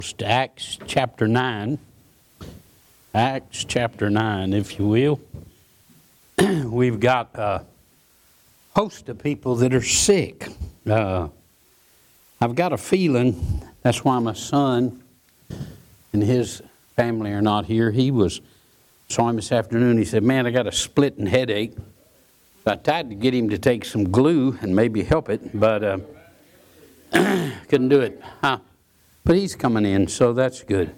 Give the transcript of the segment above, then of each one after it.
Acts chapter 9. Acts chapter 9, if you will. We've got a host of people that are sick. I've got a feeling that's why my son and his family are not here. Saw him this afternoon. He said, "Man, I got a splitting headache." So I tried to get him to take some glue and maybe help it, but couldn't do it. But he's coming in, so that's good.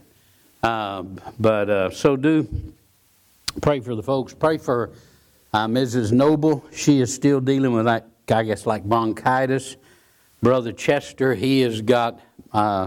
So do pray for the folks. Pray for Mrs. Noble. She is still dealing with that, I guess, like bronchitis. Brother Chester, he has got a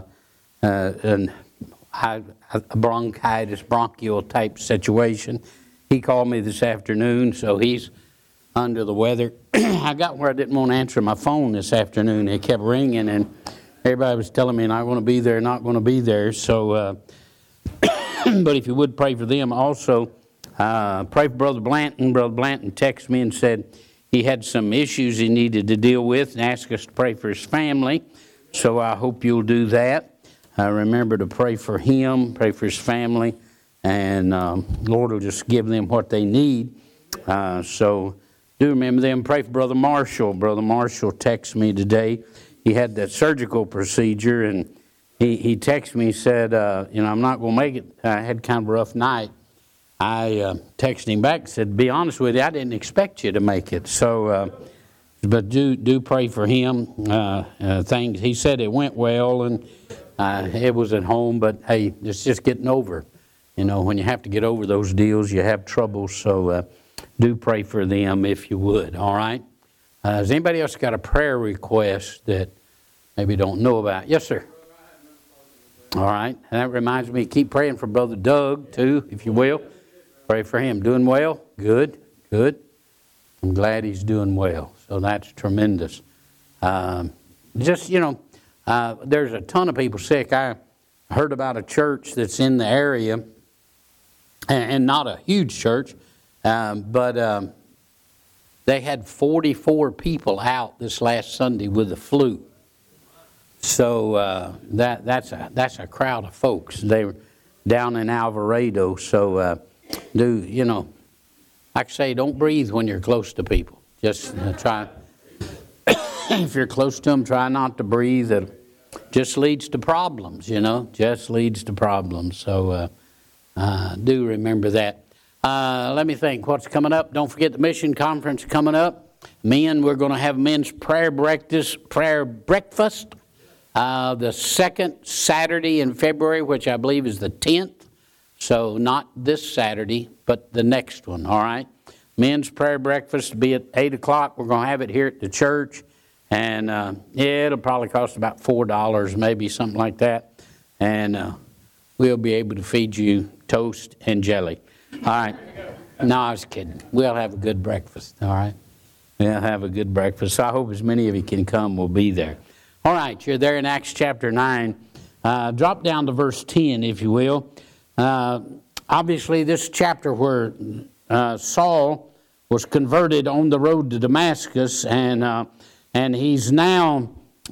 bronchitis, bronchial type situation. He called me this afternoon, so he's under the weather. I got where I didn't want to answer my phone this afternoon. It kept ringing, and everybody was telling me not going to be there, not going to be there. So, but if you would pray for them. Also, pray for Brother Blanton. Brother Blanton texted me and said he had some issues he needed to deal with and asked us to pray for his family. So I hope you'll do that. Remember to pray for him, pray for his family, and Lord will just give them what they need. So do remember them. Pray for Brother Marshall. Brother Marshall texted me today. He had that surgical procedure, and he texted me and said, I'm not going to make it. I had kind of a rough night. I texted him back and said, be honest with you, I didn't expect you to make it. So, but do pray for him. Things he said it went well, and it was at home, but hey, it's just getting over. When you have to get over those deals, you have trouble. So do pray for them if you would. All right. Has anybody else got a prayer request that maybe don't know about? Yes, sir. All right. And that reminds me, keep praying for Brother Doug, too, if you will. Pray for him. Doing well? Good. Good. I'm glad he's doing well. So that's tremendous. There's a ton of people sick. I heard about a church that's in the area, and not a huge church, but they had 44 people out this last Sunday with the flu. So that's a crowd of folks. They were down in Alvarado. So like I say, don't breathe when you're close to people. Just try. If you're close to them, try not to breathe. It just leads to problems. Just leads to problems. So do remember that. Let me think. What's coming up? Don't forget the mission conference coming up. Men, we're going to have men's prayer breakfast. The second Saturday in February, which I believe is the 10th. So not this Saturday, but the next one, all right? Men's prayer breakfast will be at 8 o'clock. We're going to have it here at the church. And, it'll probably cost about $4, maybe something like that. And we'll be able to feed you toast and jelly. All right. No, I was kidding. We'll have a good breakfast, all right? We'll have a good breakfast. So I hope as many of you can come, we'll be there. All right, you're there in Acts chapter 9. Drop down to verse 10, if you will. Obviously, this chapter where Saul was converted on the road to Damascus, and he's now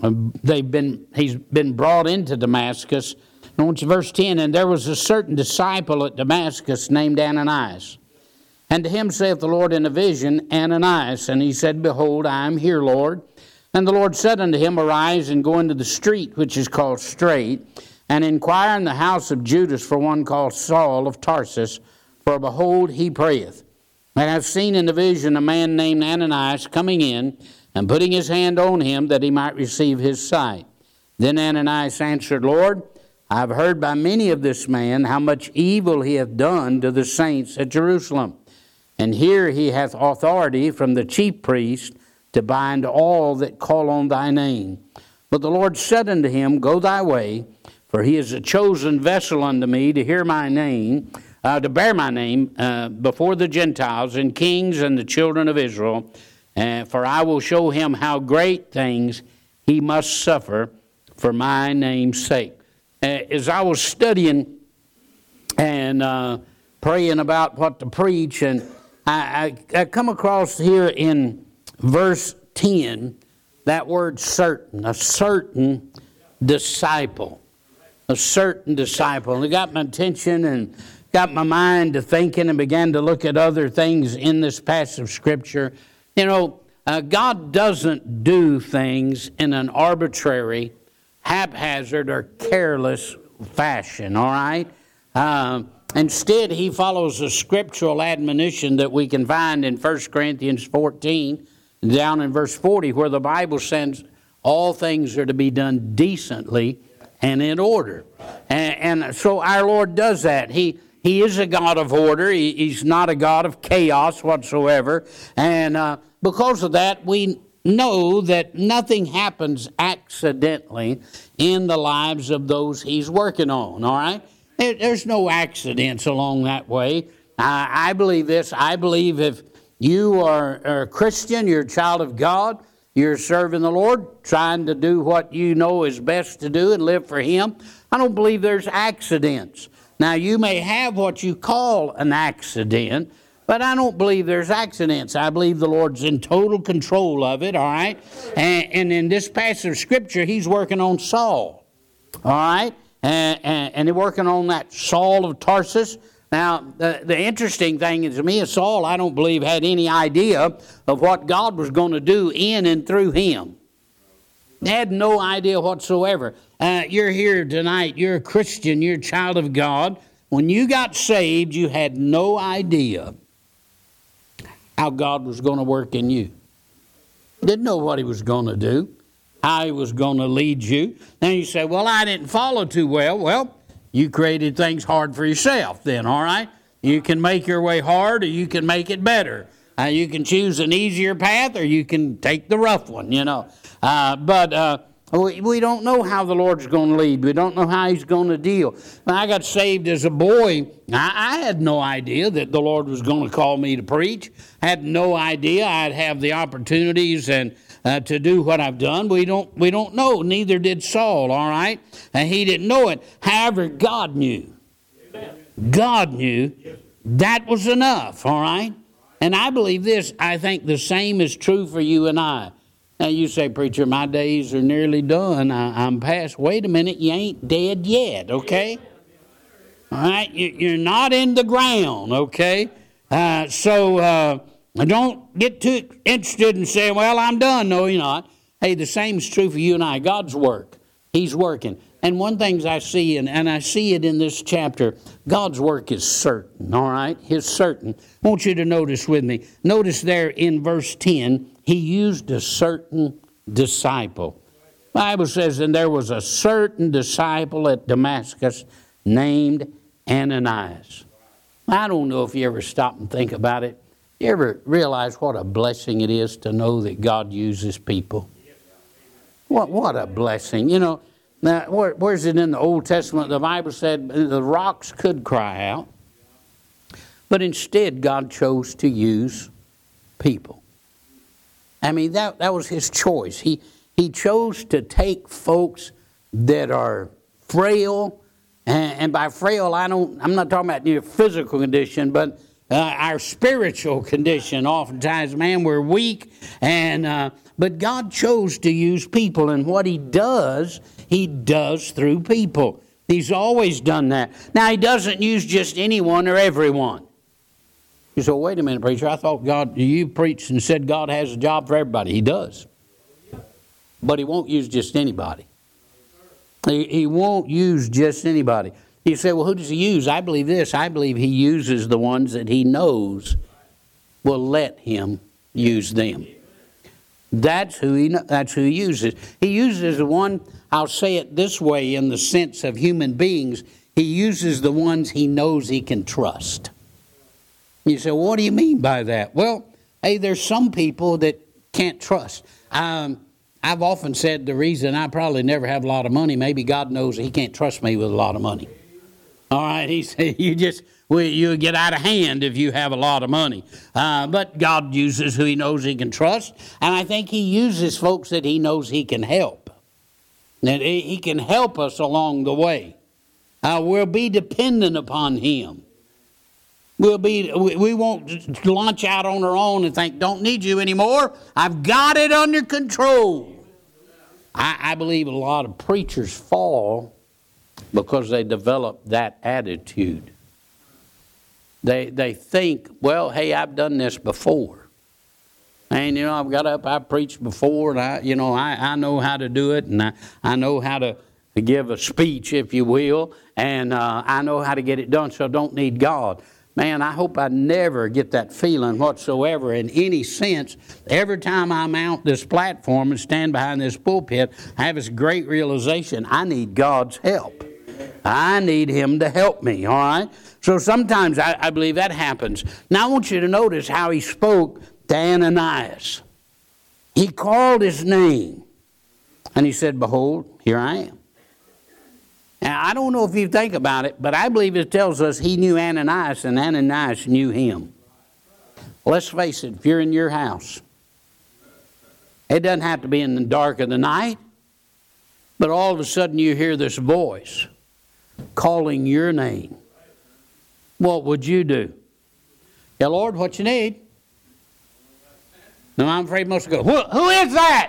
he's been brought into Damascus. I want you verse 10, and there was a certain disciple at Damascus named Ananias. And to him saith the Lord in a vision, Ananias. And he said, Behold, I am here, Lord. And the Lord said unto him, Arise and go into the street which is called Straight, and inquire in the house of Judas for one called Saul of Tarsus, for behold, he prayeth. And I have seen in the vision a man named Ananias coming in, and putting his hand on him, that he might receive his sight. Then Ananias answered, Lord, I have heard by many of this man how much evil he hath done to the saints at Jerusalem. And here he hath authority from the chief priest to bind all that call on thy name. But the Lord said unto him, Go thy way, for he is a chosen vessel unto me to hear my name, to bear my name before the Gentiles and kings and the children of Israel. For I will show him how great things he must suffer for my name's sake. As I was studying and praying about what to preach, and I come across here in verse 10 that word certain, a certain disciple. a certain disciple. And it got my attention and got my mind to thinking and began to look at other things in this passage of Scripture. You know, God doesn't do things in an arbitrary, haphazard, or careless fashion, all right? Instead, he follows a scriptural admonition that we can find in 1 Corinthians 14, down in verse 40, where the Bible says all things are to be done decently and in order. And so our Lord does that. He is a God of order. He's not a God of chaos whatsoever. And because of that, we know that nothing happens accidentally in the lives of those he's working on, all right? There's no accidents along that way. I believe this. I believe if you are a Christian, you're a child of God, you're serving the Lord, trying to do what you know is best to do and live for Him, I don't believe there's accidents. Now, you may have what you call an accident, but I don't believe there's accidents. I believe the Lord's in total control of it, all right? And in this passage of Scripture, He's working on Saul, all right? And they're working on that Saul of Tarsus. Now, the interesting thing is to me is Saul, I don't believe, had any idea of what God was going to do in and through him. They had no idea whatsoever. You're here tonight. You're a Christian. You're a child of God. When you got saved, you had no idea how God was going to work in you. Didn't know what He was going to do, how He was going to lead you. Then you say, well, I didn't follow too well. Well, you created things hard for yourself then, all right? You can make your way hard or you can make it better. You can choose an easier path or you can take the rough one, you know. But we don't know how the Lord's going to lead. We don't know how He's going to deal. When I got saved as a boy, I had no idea that the Lord was going to call me to preach. I had no idea I'd have the opportunities and to do what I've done. We don't know. Neither did Saul, all right? And he didn't know it. However, God knew. God knew. That was enough, all right? And I believe this. I think the same is true for you and I. Now, you say, preacher, my days are nearly done. I'm past. Wait a minute. You ain't dead yet, okay? All right? You're not in the ground, okay? So don't get too interested in saying, well, I'm done. No, you're not. Hey, the same is true for you and I. God's work. He's working. And one thing I see, and I see it in this chapter, God's work is certain, all right? It's certain. I want you to notice with me. Notice there in verse 10, He used a certain disciple. The Bible says, and there was a certain disciple at Damascus named Ananias. I don't know if you ever stop and think about it. You ever realize what a blessing it is to know that God uses people? What a blessing. You know, now, where's it in the Old Testament? The Bible said the rocks could cry out, but instead God chose to use people. I mean, that was His choice. He chose to take folks that are frail, and by frail, I'm not talking about your physical condition, but our spiritual condition. Oftentimes, man, we're weak, but God chose to use people, and what He does through people. He's always done that. Now, He doesn't use just anyone or everyone. You say, wait a minute, preacher, I thought you preached and said God has a job for everybody. He does. But He won't use just anybody. He won't use just anybody. You say, well, who does He use? I believe this. I believe He uses the ones that He knows will let Him use them. That's who He uses. He uses the one, I'll say it this way in the sense of human beings, He uses the ones He knows He can trust. You say, well, what do you mean by that? Well, hey, there's some people that can't trust. I've often said the reason I probably never have a lot of money, maybe God knows He can't trust me with a lot of money. All right, He said, you get out of hand if you have a lot of money. But God uses who He knows He can trust. And I think He uses folks that He knows He can help. That He can help us along the way. We'll be dependent upon Him. We won't launch out on our own and think, don't need you anymore. I've got it under control. I believe a lot of preachers fall because they develop that attitude. They think, well, hey, I've done this before. And, I've got up, I preached before, and I know how to do it, and I know how to give a speech, if you will, and I know how to get it done, so I don't need God. Man, I hope I never get that feeling whatsoever in any sense. Every time I mount this platform and stand behind this pulpit, I have this great realization, I need God's help. I need Him to help me, all right? So sometimes I believe that happens. Now I want you to notice how He spoke to Ananias. He called his name, and He said, behold, here I am. Now, I don't know if you think about it, but I believe it tells us He knew Ananias, and Ananias knew Him. Let's face it, if you're in your house, it doesn't have to be in the dark of the night, but all of a sudden you hear this voice calling your name. What would you do? Yeah, Lord, what you need? No, I'm afraid most will go, who is that?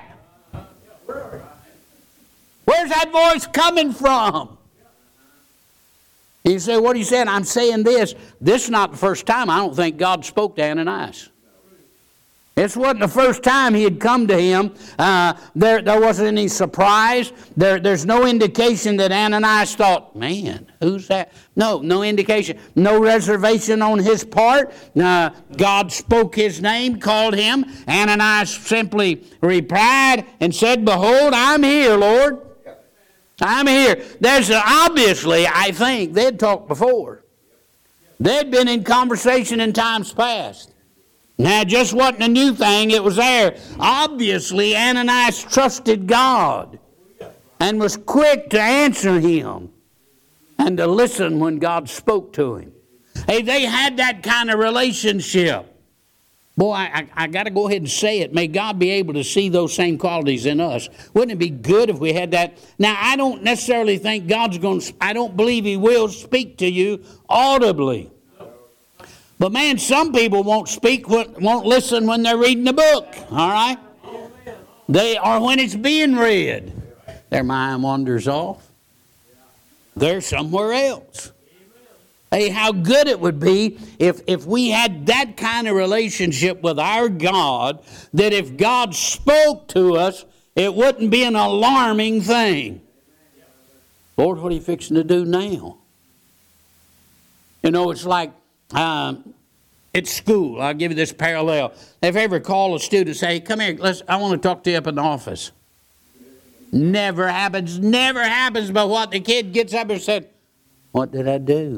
Where's that voice coming from? And you say, what are you saying? I'm saying this. This is not the first time I don't think God spoke to Ananias. This wasn't the first time He had come to him. There wasn't any surprise. There's no indication that Ananias thought, man, who's that? No indication. No reservation on his part. God spoke his name, called him. Ananias simply replied and said, behold, I'm here, Lord. I'm here. Obviously, I think, they'd talked before. They'd been in conversation in times past. Now, it just wasn't a new thing, it was there. Obviously, Ananias trusted God and was quick to answer Him and to listen when God spoke to him. Hey, they had that kind of relationship. Boy, I got to go ahead and say it. May God be able to see those same qualities in us. Wouldn't it be good if we had that? Now, I don't necessarily think God's going to, I don't believe He will speak to you audibly. But man, some people won't listen when they're reading the book, all right? They are when it's being read. Their mind wanders off. They're somewhere else. Hey, how good it would be if we had that kind of relationship with our God, that if God spoke to us, it wouldn't be an alarming thing. Lord, what are you fixing to do now? You know, it's like at school. I'll give you this parallel. If you ever call a student and say, come here, I want to talk to you up in the office. Never happens, but what the kid gets up and said, what did I do?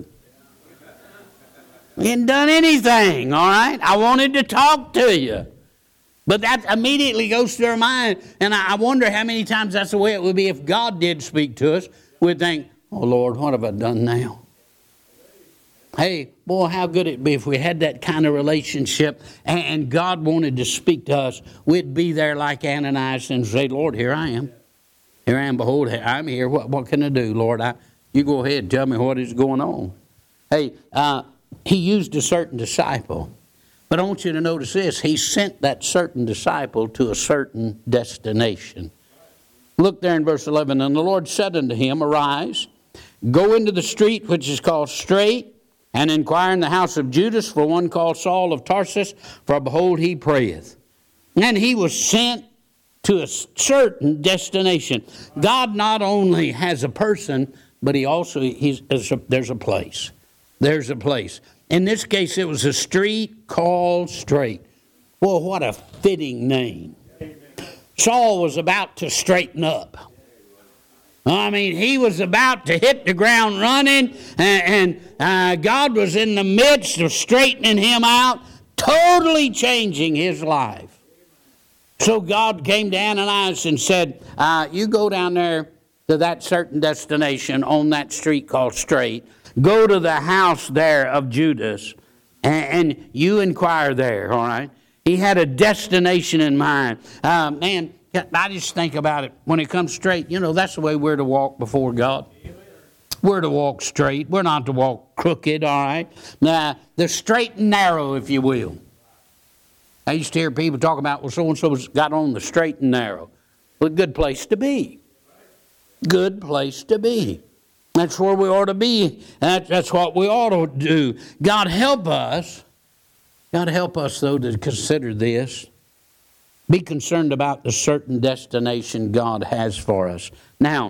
We hadn't done anything, all right? I wanted to talk to you. But that immediately goes through our mind. And I wonder how many times that's the way it would be if God did speak to us. We'd think, oh, Lord, what have I done now? Hey, boy, how good it'd be if we had that kind of relationship and God wanted to speak to us. We'd be there like Ananias and say, Lord, here I am. Here I am, behold, I'm here. What can I do, Lord? You go ahead and tell me what is going on. Hey, He used a certain disciple. But I want you to notice this. He sent that certain disciple to a certain destination. Look there in verse 11. And the Lord said unto him, arise, go into the street which is called Straight, and inquire in the house of Judas for one called Saul of Tarsus, for behold, he prayeth. And he was sent to a certain destination. God not only has a person, but He also, there's a place. There's a place. In this case, it was a street called Straight. Well, what a fitting name. Saul was about to straighten up. I mean, he was about to hit the ground running, and God was in the midst of straightening him out, totally changing his life. So God came to Ananias and said, you go down there to that certain destination on that street called Straight. Go to the house there of Judas, and you inquire there, all right? He had a destination in mind. Man, I just think about it. When it comes straight, that's the way we're to walk before God. We're to walk straight. We're not to walk crooked, all right? Now, the straight and narrow, if you will. I used to hear people talk about, well, so-and-so's got on the straight and narrow. Well, good place to be. Good place to be. That's where we ought to be. That's what we ought to do. God help us. God help us, though, to consider this. Be concerned about the certain destination God has for us. Now,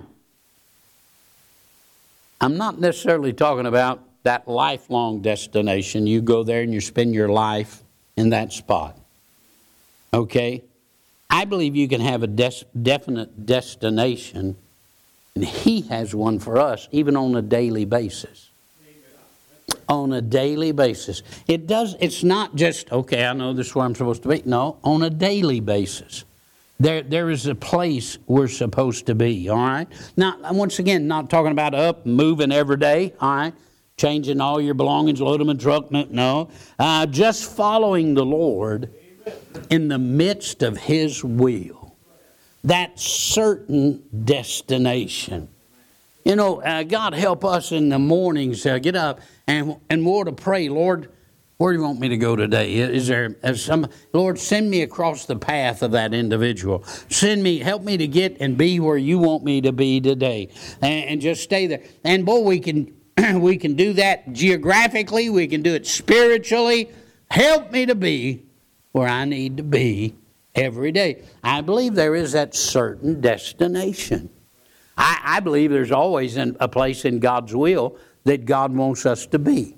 I'm not necessarily talking about that lifelong destination. You go there and you spend your life in that spot. Okay? I believe you can have a definite destination, and He has one for us, even on a daily basis. On a daily basis. It's not just, okay, I know this is where I'm supposed to be. No, on a daily basis. There is a place we're supposed to be, all right? Now, once again, not talking about up, moving every day, all right? Changing all your belongings, load them in a truck, no. Just following the Lord in the midst of His will. That certain destination. You know, God help us in the mornings, get up and more to pray, Lord, where do you want me to go today? Is there some, Lord, send me across the path of that individual. Help me to get and be where you want me to be today. And just stay there. And boy, we can do that geographically. We can do it spiritually. Help me to be where I need to be every day. I believe there is that certain destination. I believe there's always a place in God's will that God wants us to be.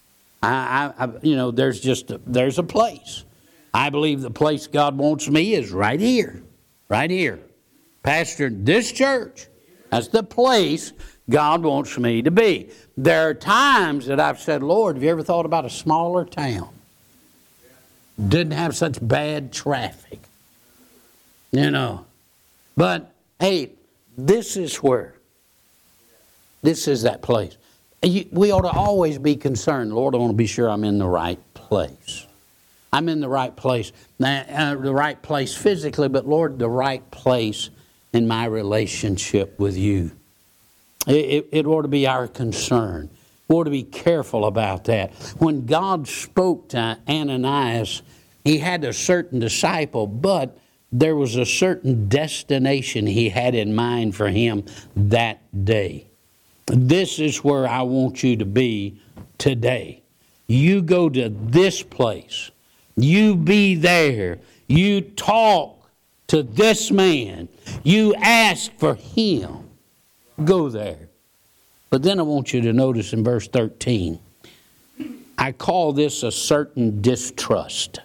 There's a place. I believe the place God wants me is right here. Right here. Pastor, this church. That's the place God wants me to be. There are times that I've said, Lord, have you ever thought about a smaller town? Didn't have such bad traffic. You know. But, hey, this is where. This is that place. We ought to always be concerned. Lord, I want to be sure I'm in the right place. I'm in the right place. The right place physically, but Lord, the right place in my relationship with you. It ought to be our concern. We ought to be careful about that. When God spoke to Ananias, he had a certain disciple, but there was a certain destination he had in mind for him that day. This is where I want you to be today. You go to this place. You be there. You talk to this man. You ask for him. Go there. But then I want you to notice in verse 13, I call this a certain distrust.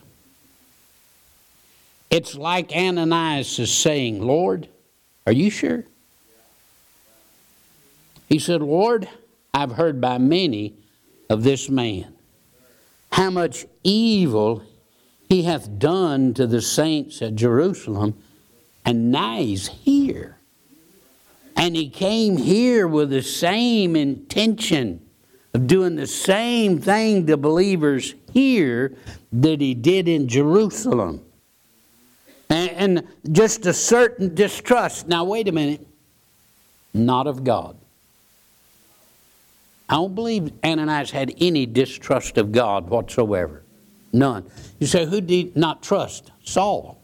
It's like Ananias is saying, Lord, are you sure? He said, Lord, I've heard by many of this man, how much evil he hath done to the saints at Jerusalem, and now he's here. And he came here with the same intention of doing the same thing to believers here that he did in Jerusalem. And just a certain distrust. Now, wait a minute. Not of God. I don't believe Ananias had any distrust of God whatsoever. None. You say, who did he not trust? Saul.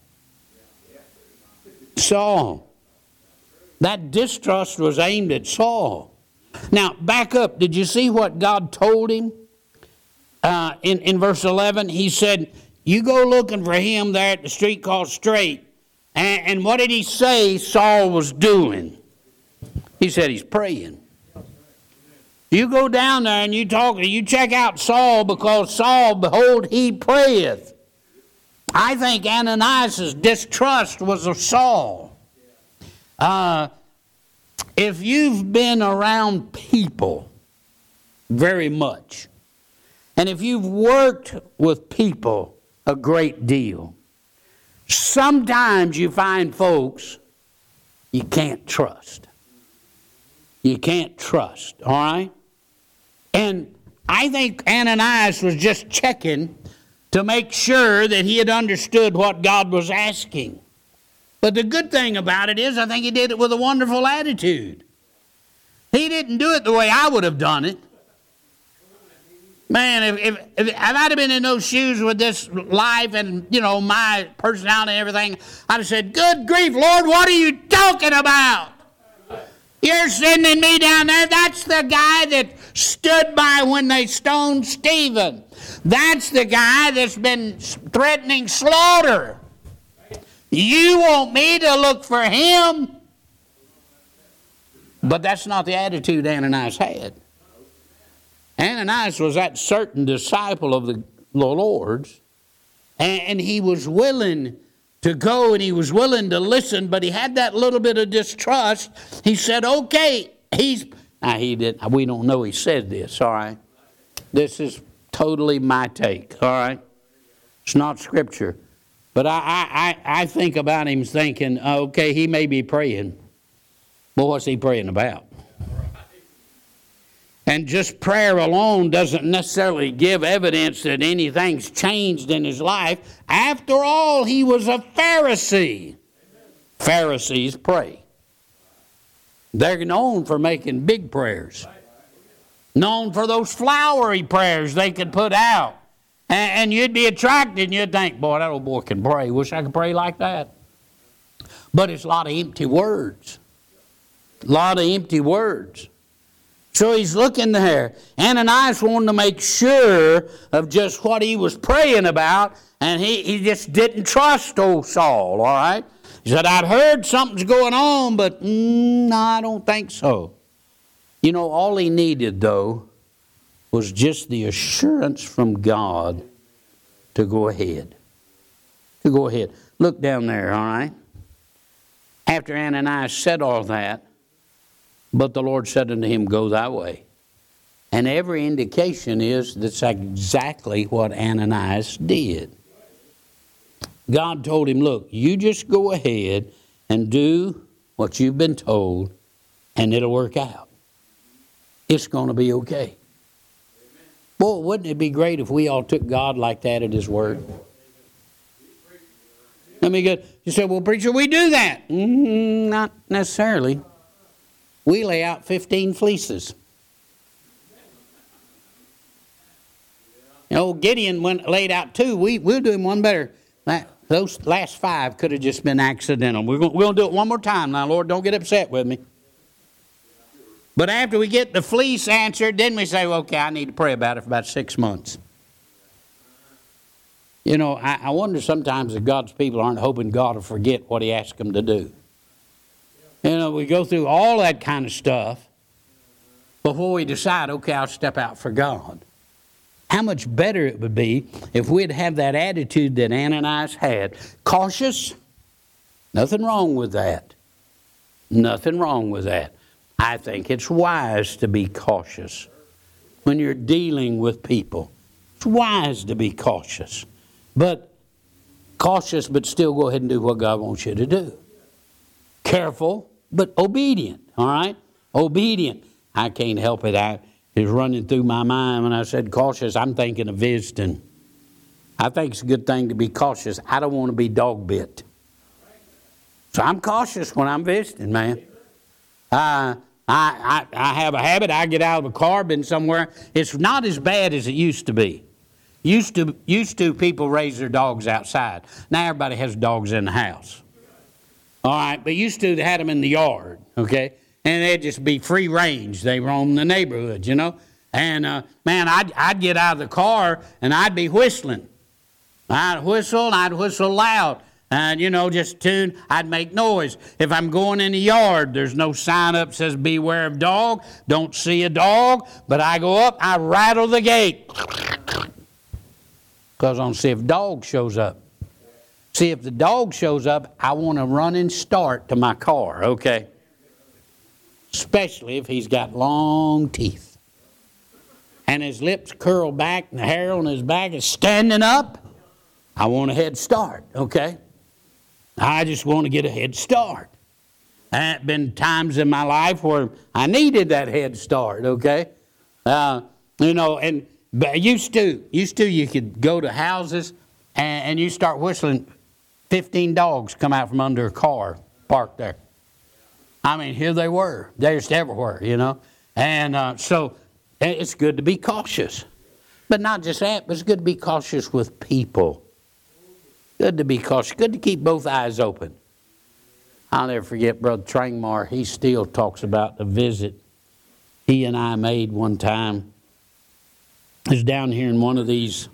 Saul. That distrust was aimed at Saul. Now, back up. Did you see what God told him? In verse 11, he said, you go looking for him there at the street called Straight. And what did he say Saul was doing? He said he's praying. You go down there and you check out Saul, because Saul, behold, he prayeth. I think Ananias' distrust was of Saul. If you've been around people very much, and if you've worked with people a great deal, sometimes you find folks you can't trust. You can't trust, all right? And I think Ananias was just checking to make sure that he had understood what God was asking. But the good thing about it is I think he did it with a wonderful attitude. He didn't do it the way I would have done it. Man, if I'd have been in those shoes with this life and, my personality and everything, I'd have said, good grief, Lord, what are you talking about? You're sending me down there. That's the guy that stood by when they stoned Stephen. That's the guy that's been threatening slaughter. You want me to look for him? But that's not the attitude Ananias had. Ananias was that certain disciple of the Lord's, and he was willing to go and he was willing to listen, but he had that little bit of distrust. He said, okay, we don't know he said this, all right? This is totally my take, all right? It's not Scripture. But I think about him thinking, okay, he may be praying, but what's he praying about? And just prayer alone doesn't necessarily give evidence that anything's changed in his life. After all, he was a Pharisee. Pharisees pray. They're known for making big prayers. Known for those flowery prayers they could put out. And you'd be attracted and you'd think, boy, that old boy can pray. Wish I could pray like that. But it's a lot of empty words. A lot of empty words. So he's looking there. Ananias wanted to make sure of just what he was praying about, and he just didn't trust old Saul, all right? He said, I've heard something's going on, but no, I don't think so. You know, all he needed, though, was just the assurance from God to go ahead. To go ahead. Look down there, all right? After Ananias said all that, but the Lord said unto him, go thy way. And every indication is that's exactly what Ananias did. God told him, look, you just go ahead and do what you've been told, and it'll work out. It's going to be okay. Boy, wouldn't it be great if we all took God like that at His word? Let me get. You say, well, preacher, we do that. Not necessarily. We lay out 15 fleeces. You know, Gideon laid out 2. We'll do him one better. Those last 5 could have just been accidental. We're going to do it one more time. Now, Lord, don't get upset with me. But after we get the fleece answered, then we say, well, okay, I need to pray about it for about 6 months. You know, I wonder sometimes if God's people aren't hoping God will forget what He asked them to do. You know, we go through all that kind of stuff before we decide, okay, I'll step out for God. How much better it would be if we'd have that attitude that Ananias had. Cautious? Nothing wrong with that. Nothing wrong with that. I think it's wise to be cautious when you're dealing with people. It's wise to be cautious. But still go ahead and do what God wants you to do. Careful, but obedient, all right? Obedient. I can't help it. It's running through my mind when I said cautious. I'm thinking of visiting. I think it's a good thing to be cautious. I don't want to be dog bit. So I'm cautious when I'm visiting, man. I have a habit. I get out of a car, been somewhere. It's not as bad as it used to be. Used to people raise their dogs outside. Now everybody has dogs in the house. All right, but used to they had them in the yard, okay? And they'd just be free range. They roam the neighborhood, you know? And, man, I'd get out of the car and I'd be whistling. I'd whistle loud. And, you know, just tune, I'd make noise. If I'm going in the yard, there's no sign up that says beware of dog. Don't see a dog. But I go up, I rattle the gate. Because I want to see if dog shows up. See, if the dog shows up, I want to run and start to my car, okay? Especially if he's got long teeth. And his lips curl back and the hair on his back is standing up. I want a head start, okay? I just want to get a head start. There have been times in my life where I needed that head start, okay? You know, and used to you could go to houses and you start whistling, 15 dogs come out from under a car parked there. I mean, here they were. They're just everywhere, you know. And so it's good to be cautious. But not just that, but it's good to be cautious with people. Good to be cautious. Good to keep both eyes open. I'll never forget Brother Trangmar. He still talks about the visit he and I made one time. I was down here in one of these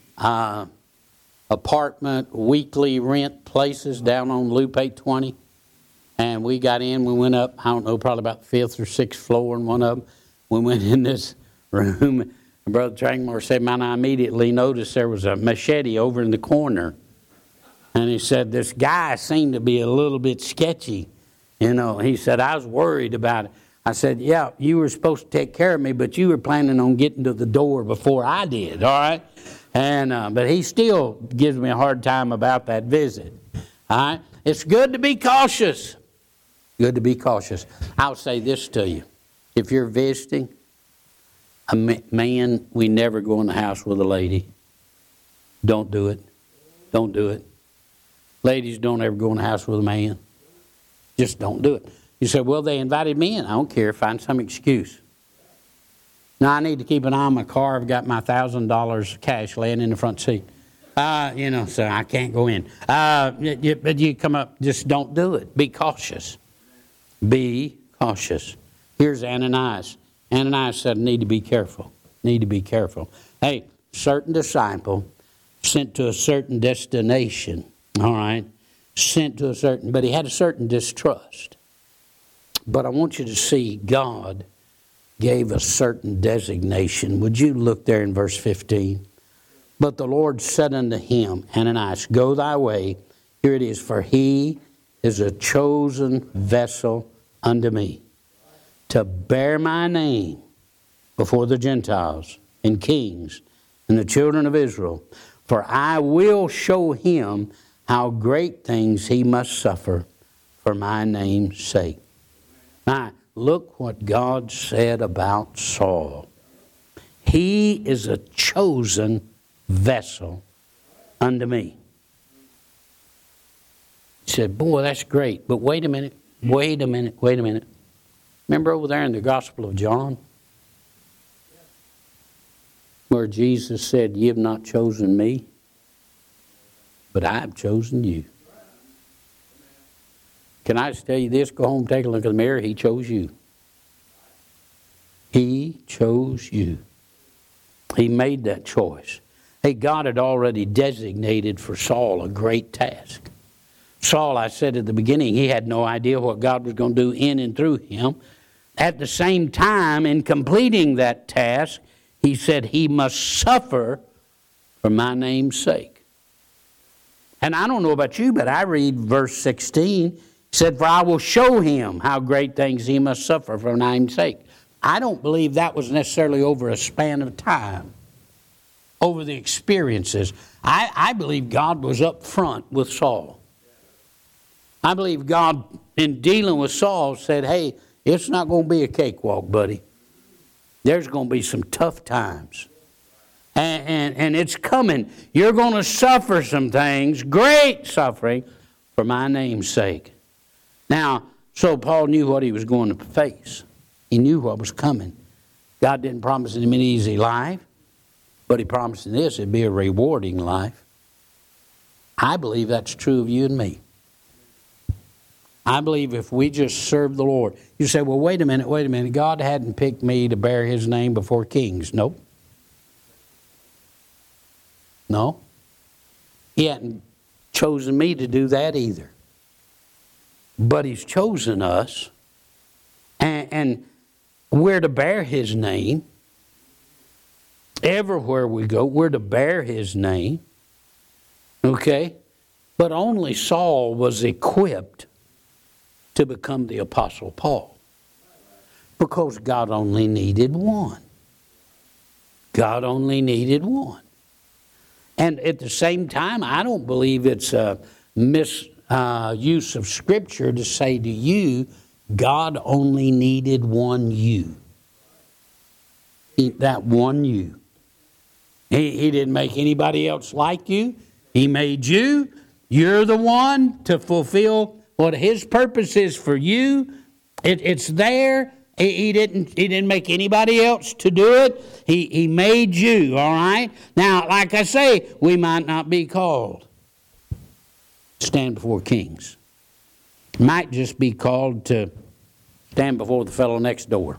apartment weekly rent places down on Loop 820. And we got in, we went up, I don't know, probably about the 5th or 6th floor in one of them. We went in this room, and Brother Trangmar said, man, I immediately noticed there was a machete over in the corner. And he said, this guy seemed to be a little bit sketchy. You know, he said, I was worried about it. I said, yeah, you were supposed to take care of me, but you were planning on getting to the door before I did, all right? And but he still gives me a hard time about that visit. All right? It's good to be cautious. Good to be cautious. I'll say this to you. If you're visiting, a man, we never go in the house with a lady. Don't do it. Don't do it. Ladies, don't ever go in the house with a man. Just don't do it. You say, well, they invited me in. I don't care. Find some excuse. Now, I need to keep an eye on my car. I've got my $1,000 cash laying in the front seat. So I can't go in. But you come up, just don't do it. Be cautious. Be cautious. Here's Ananias. Ananias said, need to be careful. Need to be careful. Hey, certain disciple sent to a certain destination. All right? Sent to a certain, but he had a certain distrust. But I want you to see God gave a certain designation. Would you look there in verse 15? But the Lord said unto him, Ananias, go thy way. Here it is, for he is a chosen vessel unto me, to bear my name before the Gentiles and kings and the children of Israel. For I will show him how great things he must suffer for my name's sake. Now, look what God said about Saul. He is a chosen vessel unto me. He said, boy, that's great. But wait a minute. Remember over there in the Gospel of John, where Jesus said, ye have not chosen me, but I have chosen you. Can I just tell you this? Go home, take a look in the mirror. He chose you. He chose you. He made that choice. Hey, God had already designated for Saul a great task. Saul, I said at the beginning, he had no idea what God was going to do in and through him. At the same time, in completing that task, he said he must suffer for my name's sake. And I don't know about you, but I read verse 16. He said, for I will show him how great things he must suffer for my name's sake. I don't believe that was necessarily over a span of time, over the experiences. I believe God was up front with Saul. I believe God, in dealing with Saul, said, hey, it's not going to be a cakewalk, buddy. There's going to be some tough times. And it's coming. You're going to suffer some things, great suffering, for my name's sake. Now, so Paul knew what he was going to face. He knew what was coming. God didn't promise him an easy life, but he promised him this, it'd be a rewarding life. I believe that's true of you and me. I believe if we just serve the Lord. You say, well, wait a minute. God hadn't picked me to bear his name before kings. Nope. No. He hadn't chosen me to do that either. But he's chosen us. And we're to bear his name. Everywhere we go, we're to bear his name. Okay? But only Saul was equipped to become the Apostle Paul. Because God only needed one. God only needed one. And at the same time, I don't believe it's a misuse of Scripture to say to you, God only needed one you. That one you. He didn't make anybody else like you. He made you. You're the one to fulfill what his purpose is for you. It's there. He didn't make anybody else to do it. He made you, all right? Now, like I say, we might not be called to stand before kings. Might just be called to stand before the fellow next door.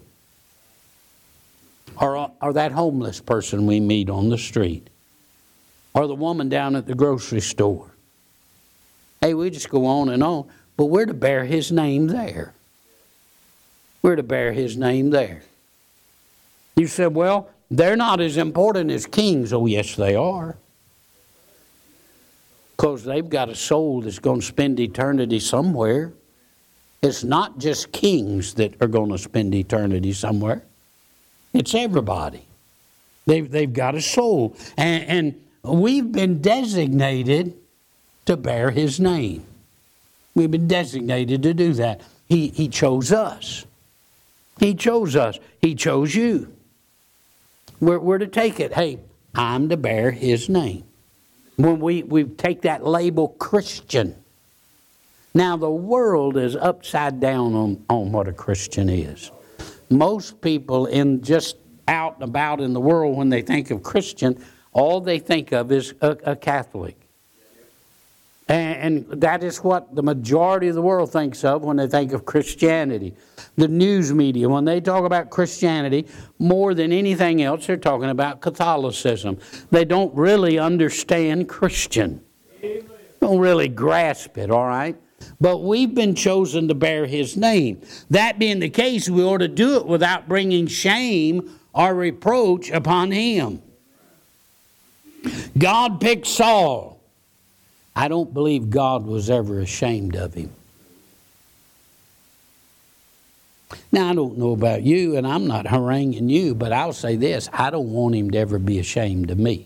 Or that homeless person we meet on the street. Or the woman down at the grocery store. Hey, we just go on and on. But we're to bear His name there. We're to bear His name there. You said, well, they're not as important as kings. Oh, yes, they are. Because they've got a soul that's going to spend eternity somewhere. It's not just kings that are going to spend eternity somewhere. It's everybody. They've got a soul. And we've been designated to bear His name. We've been designated to do that. He chose us. He chose us. He chose you. We're to take it. Hey, I'm to bear His name. When we take that label Christian. Now the world is upside down on what a Christian is. Most people just out and about in the world, when they think of Christian, all they think of is a Catholic. And that is what the majority of the world thinks of when they think of Christianity. The news media, when they talk about Christianity, more than anything else, they're talking about Catholicism. They don't really understand Christian. Don't really grasp it, all right? But we've been chosen to bear His name. That being the case, we ought to do it without bringing shame or reproach upon Him. God picked Saul. I don't believe God was ever ashamed of him. Now, I don't know about you, and I'm not haranguing you, but I'll say this. I don't want Him to ever be ashamed of me.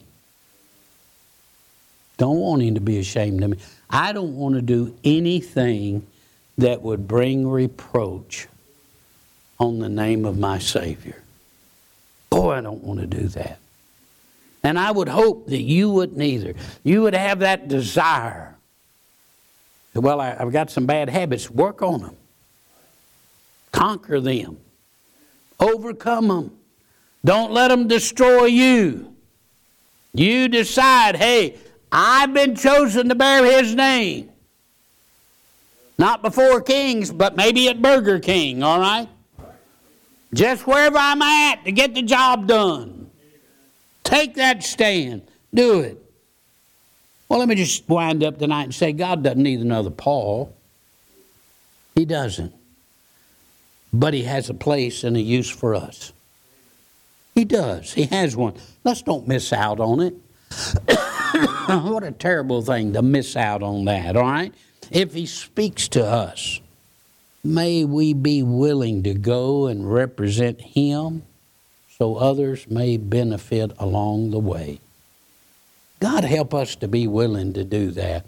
Don't want Him to be ashamed of me. I don't want to do anything that would bring reproach on the name of my Savior. Oh, I don't want to do that. And I would hope that you wouldn't either. You would have that desire. Well, I've got some bad habits. Work on them. Conquer them. Overcome them. Don't let them destroy you. You decide, hey, I've been chosen to bear His name. Not before kings, but maybe at Burger King, all right? Just wherever I'm at to get the job done. Take that stand. Do it. Well, let me just wind up tonight and say God doesn't need another Paul. He doesn't. But He has a place and a use for us. He does. He has one. Let's don't miss out on it. What a terrible thing to miss out on that, all right? If He speaks to us, may we be willing to go and represent Him so others may benefit along the way. God help us to be willing to do that.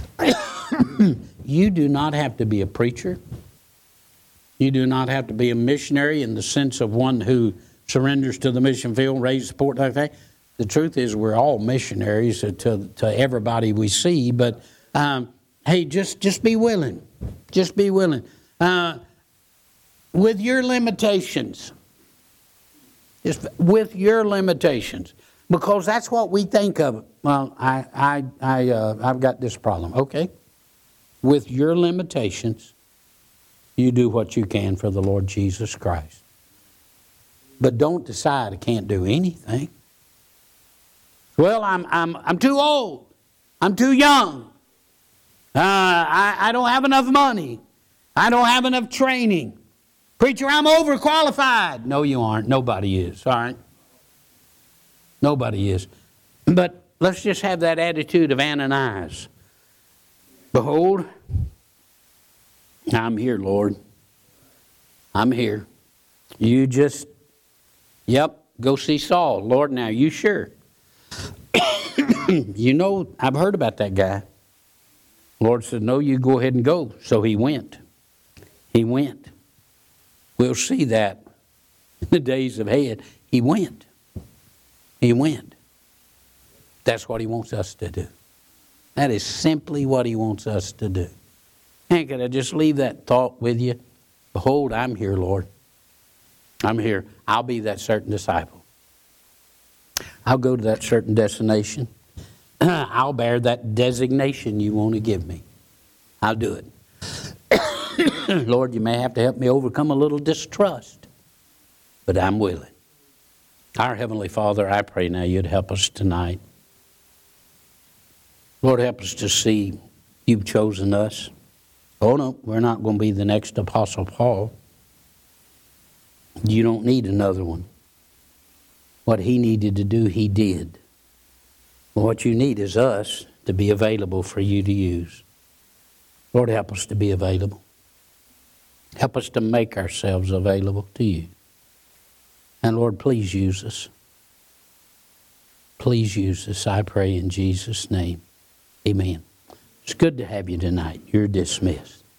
You do not have to be a preacher. You do not have to be a missionary in the sense of one who surrenders to the mission field, raises support, like that. The truth is we're all missionaries to everybody we see, but hey, just be willing. Just be willing. With your limitations. Just with your limitations. Because that's what we think of. Well, I've got this problem. Okay. With your limitations, you do what you can for the Lord Jesus Christ. But don't decide I can't do anything. Well, I'm too old. I'm too young. I don't have enough money. I don't have enough training. Preacher, I'm overqualified. No, you aren't. Nobody is, all right? Nobody is. But let's just have that attitude of Ananias. Behold, I'm here, Lord. I'm here. You just, go see Saul. Lord, now, you sure? You know, I've heard about that guy. Lord said, no, you go ahead and go. So he went. He went. We'll see that in the days ahead. He went. He went. That's what He wants us to do. That is simply what He wants us to do. And could I just leave that thought with you? Behold, I'm here, Lord. I'm here. I'll be that certain disciple. I'll go to that certain destination. I'll bear that designation you want to give me. I'll do it. Lord, you may have to help me overcome a little distrust, but I'm willing. Our Heavenly Father, I pray now you'd help us tonight. Lord, help us to see you've chosen us. Oh, no, we're not going to be the next Apostle Paul. You don't need another one. What he needed to do, he did. What you need is us to be available for you to use. Lord, help us to be available. Help us to make ourselves available to you. And Lord, please use us. Please use us, I pray in Jesus' name. Amen. It's good to have you tonight. You're dismissed.